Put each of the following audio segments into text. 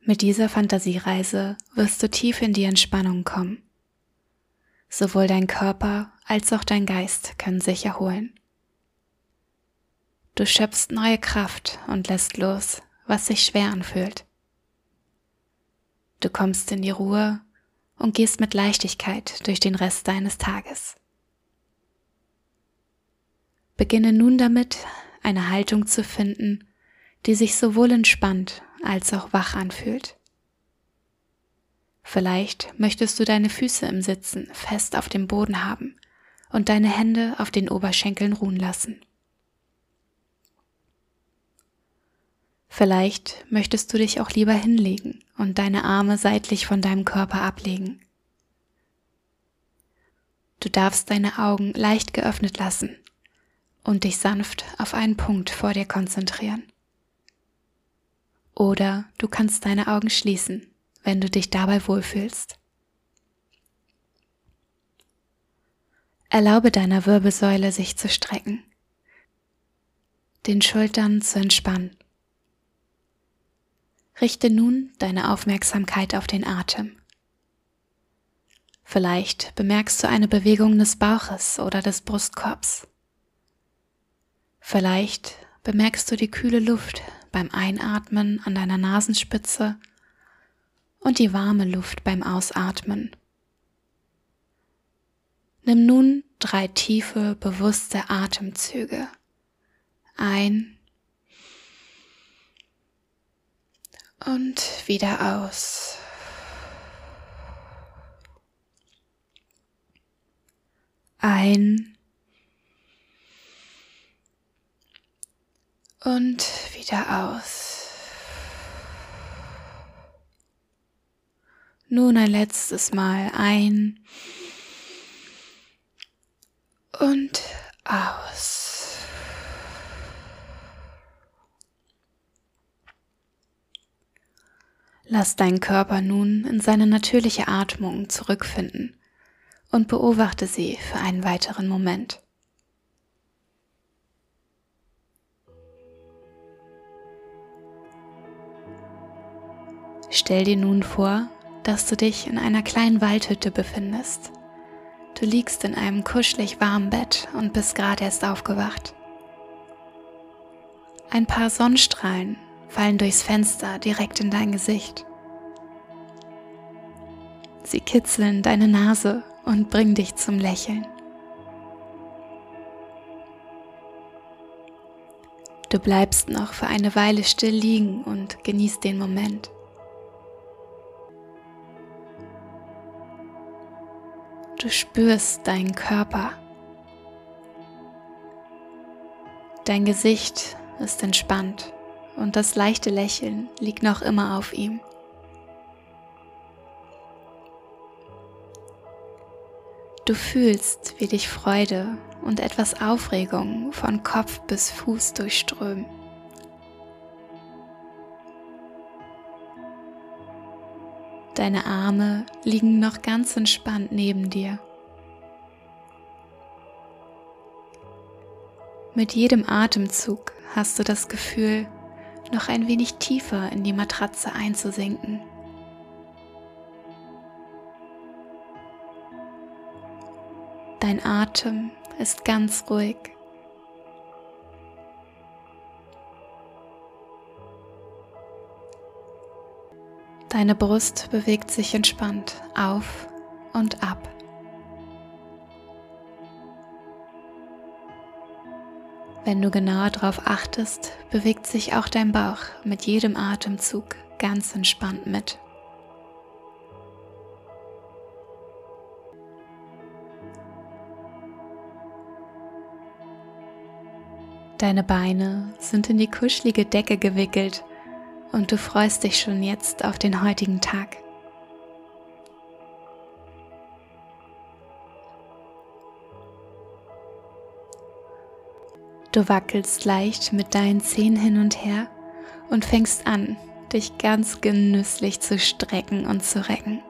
Mit dieser Fantasiereise wirst du tief in die Entspannung kommen. Sowohl dein Körper als auch dein Geist können sich erholen. Du schöpfst neue Kraft und lässt los, was sich schwer anfühlt. Du kommst in die Ruhe und gehst mit Leichtigkeit durch den Rest deines Tages. Beginne nun damit, eine Haltung zu finden, die sich sowohl entspannt als auch wach anfühlt. Vielleicht möchtest du deine Füße im Sitzen fest auf dem Boden haben und deine Hände auf den Oberschenkeln ruhen lassen. Vielleicht möchtest du dich auch lieber hinlegen und deine Arme seitlich von deinem Körper ablegen. Du darfst deine Augen leicht geöffnet lassen und dich sanft auf einen Punkt vor dir konzentrieren. Oder du kannst deine Augen schließen, wenn du dich dabei wohlfühlst. Erlaube deiner Wirbelsäule sich zu strecken, den Schultern zu entspannen. Richte nun deine Aufmerksamkeit auf den Atem. Vielleicht bemerkst du eine Bewegung des Bauches oder des Brustkorbs. Vielleicht bemerkst du die kühle Luft beim Einatmen an deiner Nasenspitze und die warme Luft beim Ausatmen. Nimm nun 3 tiefe, bewusste Atemzüge ein und wieder aus. Ein und wieder aus. Nun ein letztes Mal ein und aus. Lass deinen Körper nun in seine natürliche Atmung zurückfinden und beobachte sie für einen weiteren Moment. Stell dir nun vor, dass du dich in einer kleinen Waldhütte befindest. Du liegst in einem kuschelig warmen Bett und bist gerade erst aufgewacht. Ein paar Sonnenstrahlen fallen durchs Fenster direkt in dein Gesicht. Sie kitzeln deine Nase und bringen dich zum Lächeln. Du bleibst noch für eine Weile still liegen und genießt den Moment. Du spürst deinen Körper. Dein Gesicht ist entspannt und das leichte Lächeln liegt noch immer auf ihm. Du fühlst, wie dich Freude und etwas Aufregung von Kopf bis Fuß durchströmen. Deine Arme liegen noch ganz entspannt neben dir. Mit jedem Atemzug hast du das Gefühl, noch ein wenig tiefer in die Matratze einzusinken. Dein Atem ist ganz ruhig. Deine Brust bewegt sich entspannt auf und ab. Wenn du genauer darauf achtest, bewegt sich auch dein Bauch mit jedem Atemzug ganz entspannt mit. Deine Beine sind in die kuschelige Decke gewickelt und du freust dich schon jetzt auf den heutigen Tag. Du wackelst leicht mit deinen Zehen hin und her und fängst an, dich ganz genüsslich zu strecken und zu recken.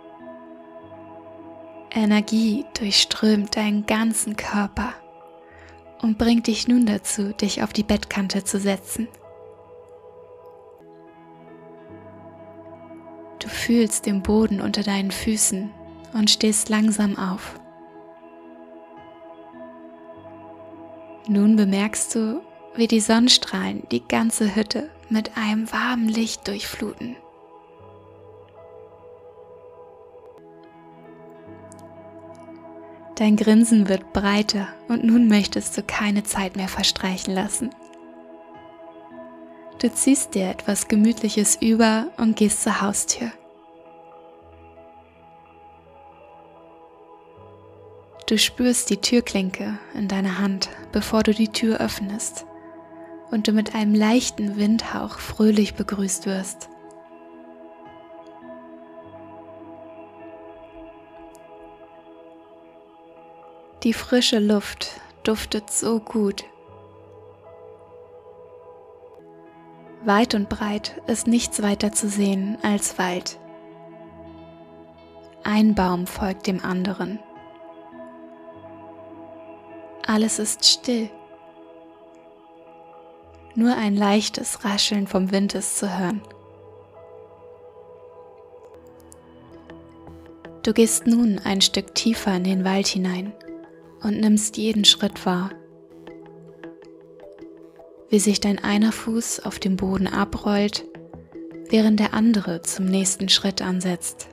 Energie durchströmt deinen ganzen Körper und bringt dich nun dazu, dich auf die Bettkante zu setzen. fühlst den Boden unter deinen Füßen und stehst langsam auf. Nun bemerkst du, wie die Sonnenstrahlen die ganze Hütte mit einem warmen Licht durchfluten. Dein Grinsen wird breiter und nun möchtest du keine Zeit mehr verstreichen lassen. Du ziehst dir etwas Gemütliches über und gehst zur Haustür. Du spürst die Türklinke in deiner Hand, bevor du die Tür öffnest und du mit einem leichten Windhauch fröhlich begrüßt wirst. Die frische Luft duftet so gut. Weit und breit ist nichts weiter zu sehen als Wald. Ein Baum folgt dem anderen. Alles ist still. Nur ein leichtes Rascheln vom Wind ist zu hören. Du gehst nun ein Stück tiefer in den Wald hinein und nimmst jeden Schritt wahr. Wie sich dein einer Fuß auf dem Boden abrollt, während der andere zum nächsten Schritt ansetzt.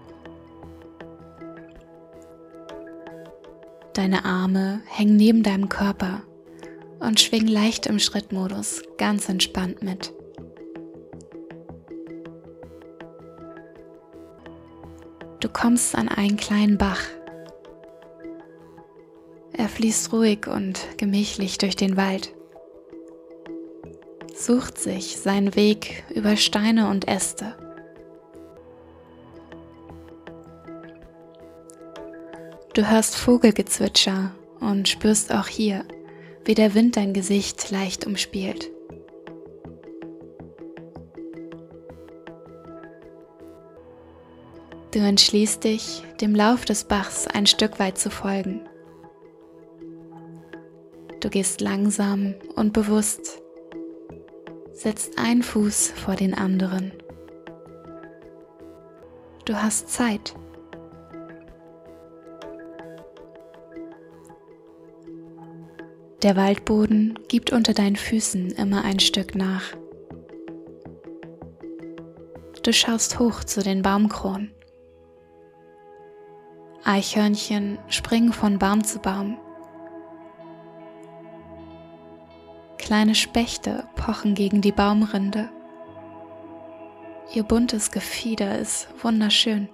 Deine Arme hängen neben deinem Körper und schwingen leicht im Schrittmodus ganz entspannt mit. Du kommst an einen kleinen Bach. Er fließt ruhig und gemächlich durch den Wald, sucht sich seinen Weg über Steine und Äste. Du hörst Vogelgezwitscher und spürst auch hier, wie der Wind dein Gesicht leicht umspielt. Du entschließt dich, dem Lauf des Bachs ein Stück weit zu folgen. Du gehst langsam und bewusst, setzt einen Fuß vor den anderen. Du hast Zeit. Der Waldboden gibt unter deinen Füßen immer ein Stück nach. Du schaust hoch zu den Baumkronen. Eichhörnchen springen von Baum zu Baum. Kleine Spechte pochen gegen die Baumrinde. Ihr buntes Gefieder ist wunderschön.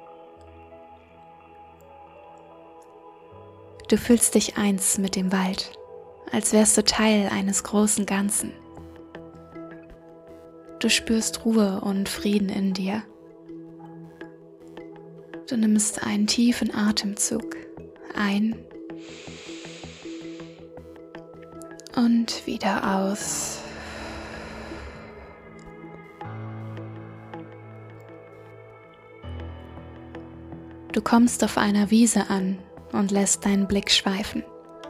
Du fühlst dich eins mit dem Wald, als wärst du Teil eines großen Ganzen. Du spürst Ruhe und Frieden in dir. Du nimmst einen tiefen Atemzug ein und wieder aus. Du kommst auf einer Wiese an und lässt deinen Blick schweifen.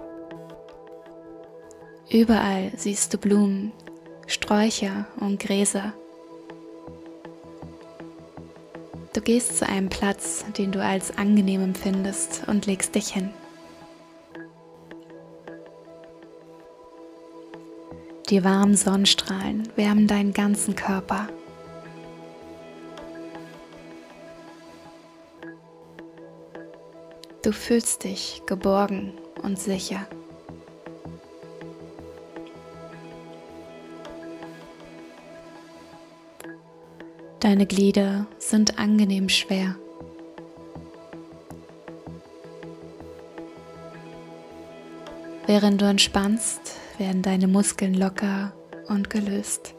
Überall siehst du Blumen, Sträucher und Gräser. Du gehst zu einem Platz, den du als angenehm empfindest, und legst dich hin. Die warmen Sonnenstrahlen wärmen deinen ganzen Körper. Du fühlst dich geborgen und sicher. Deine Glieder sind angenehm schwer. Während du entspannst, werden deine Muskeln locker und gelöst.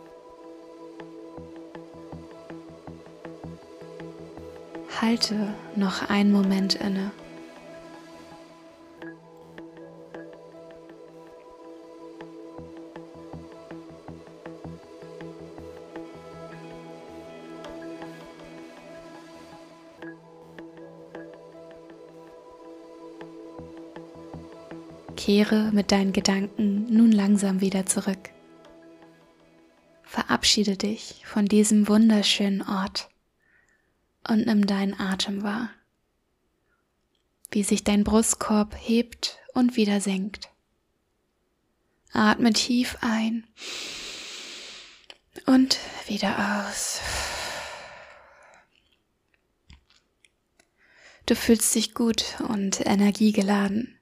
Halte noch einen Moment inne. Kehre mit deinen Gedanken nun langsam wieder zurück. Verabschiede dich von diesem wunderschönen Ort und nimm deinen Atem wahr, wie sich dein Brustkorb hebt und wieder senkt. Atme tief ein und wieder aus. Du fühlst dich gut und energiegeladen.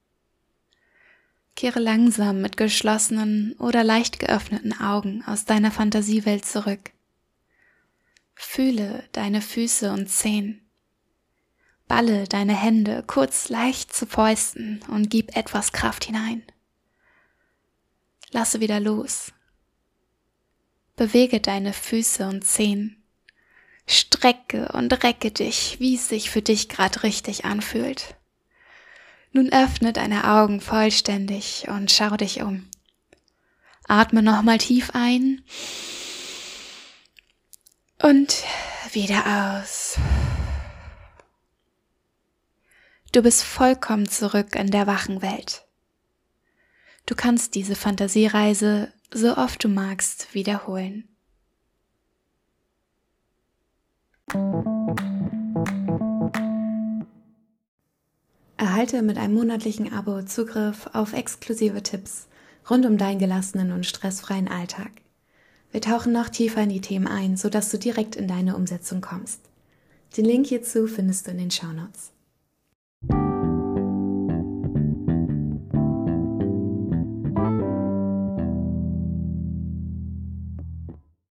Kehre langsam mit geschlossenen oder leicht geöffneten Augen aus deiner Fantasiewelt zurück. Fühle deine Füße und Zehen. Balle deine Hände kurz leicht zu Fäusten und gib etwas Kraft hinein. Lasse wieder los. Bewege deine Füße und Zehen. Strecke und recke dich, wie es sich für dich gerade richtig anfühlt. Nun öffne deine Augen vollständig und schau dich um. Atme nochmal tief ein und wieder aus. Du bist vollkommen zurück in der wachen Welt. Du kannst diese Fantasiereise so oft du magst wiederholen. Erhalte mit einem monatlichen Abo Zugriff auf exklusive Tipps rund um deinen gelassenen und stressfreien Alltag. Wir tauchen noch tiefer in die Themen ein, sodass du direkt in deine Umsetzung kommst. Den Link hierzu findest du in den Shownotes.